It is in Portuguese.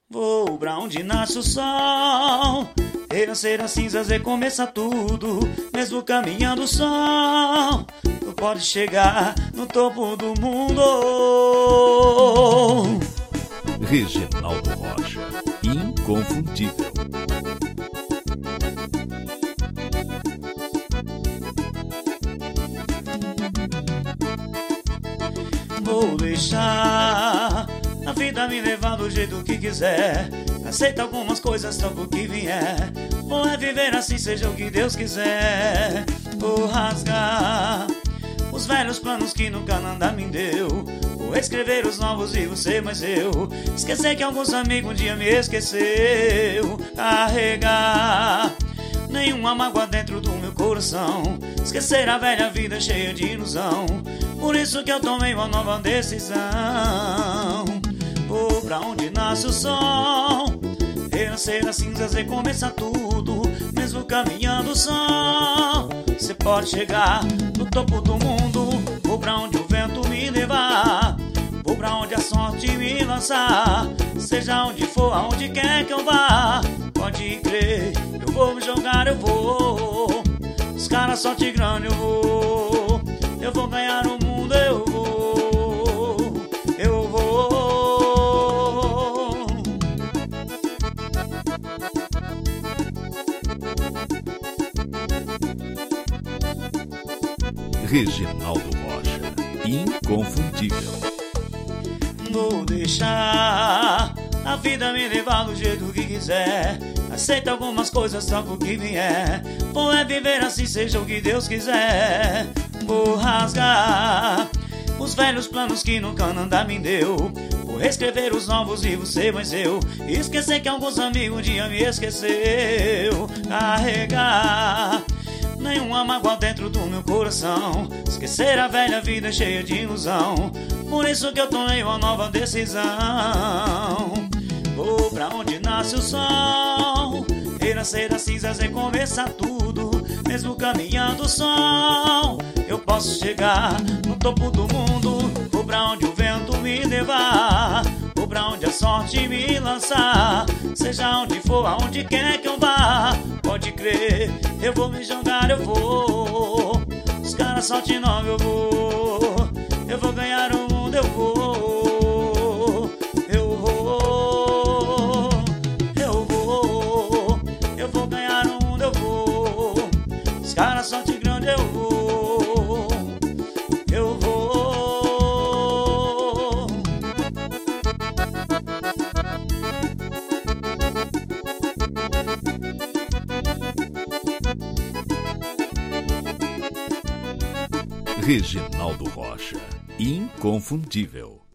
Vou pra onde nasce o sol, renascer as cinzas e começar tudo. Mesmo caminhando o sol, tu pode chegar no topo do mundo. Reginaldo Rocha, inconfundível. Vou deixar a vida me levar do jeito que quiser. Aceita algumas coisas, toca o que vier. Vou viver assim, seja o que Deus quiser. Vou rasgar os velhos planos que nunca nada me deu. Vou escrever os novos e você mais eu. Esquecer que alguns amigos um dia me esqueceu. Carregar nenhuma mágoa dentro do meu coração. Esquecer a velha vida cheia de ilusão. Por isso que eu tomei uma nova decisão. Vou pra onde nasce o sol, renascer as cinzas e começar tudo. Mesmo caminhando o sol, você pode chegar no topo do mundo. Vou pra onde o vento me levar, vou pra onde a sorte me lançar. Seja onde for, aonde quer que eu vá, pode crer, eu vou me jogar, eu vou. Os caras sorte grande, eu vou ganhar o mundo, eu vou. Reginaldo Rocha, inconfundível. Vou deixar a vida me levar do jeito que quiser. Aceita algumas coisas, troca o que vier. Vou viver assim, seja o que Deus quiser. Vou rasgar os velhos planos que nunca nada me deu. Vou reescrever os novos e você mais eu. Esquecer que alguns amigos um dia me esqueceu. Carregar nenhuma mágoa dentro do meu coração. Esquecer a velha vida cheia de ilusão. Por isso que eu tomei uma nova decisão. Vou pra onde nasce o sol, renascer as cinzas e começar tudo. Mesmo caminhando o sol, eu posso chegar no topo do mundo. Vou pra onde o vento me levar, vou pra onde a sorte me lançar. Seja onde for, aonde quer que eu vá, pode crer, eu vou me jogar, eu vou. Os caras sorte nova, eu vou ganhar o mundo, eu vou. Eu vou ganhar o mundo, eu vou. Os caras sorte grande, eu vou. Reginaldo Rocha, inconfundível.